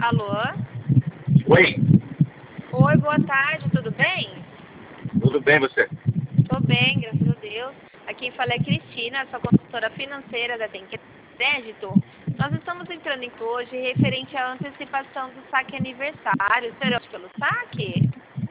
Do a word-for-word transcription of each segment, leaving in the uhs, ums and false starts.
Alô? Oi, Oi, boa tarde, tudo bem? tudo bem você? Tô bem, graças a Deus. Aqui quem fala é Cristina, sou consultora financeira da Tem Crédito. Nós estamos entrando em hoje referente à antecipação do saque aniversário. Será pelo saque?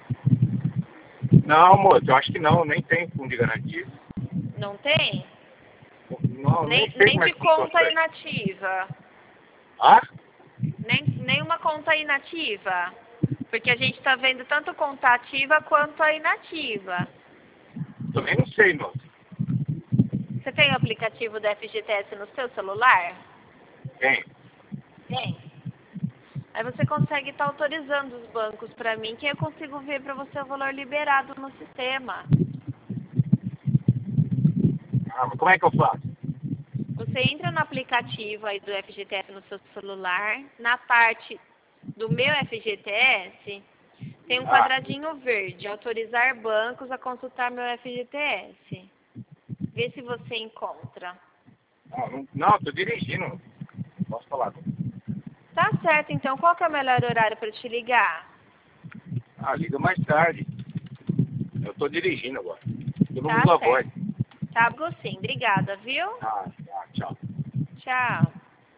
Não, moço, eu acho que não, nem tem fundo de garantia. Não tem? Não, nem Nem, sei nem como é de que funciona isso conta aí. inativa? Ah? Nem, nenhuma conta inativa? Porque a gente está vendo tanto conta ativa quanto a inativa. Também não sei, moço. Você tem o aplicativo da F G T S no seu celular? Tem. Tem. Aí você consegue estar autorizando os bancos para mim, que eu consigo ver para você o valor liberado no sistema. Ah, mas como é que eu faço? Você entra no aplicativo aí do F G T S no seu celular, na parte do meu F G T S, tem um Ah, quadradinho verde, autorizar bancos a consultar meu F G T S. Vê se você encontra. não, não, não, tô dirigindo. Não posso falar. Tá certo, então qual que é o melhor horário para te ligar? Ah, liga mais tarde. Eu tô dirigindo agora. Eu não Tá uso a voz. certo. Tá, sim. Obrigada, viu? Ah, tá, tchau. Tchau.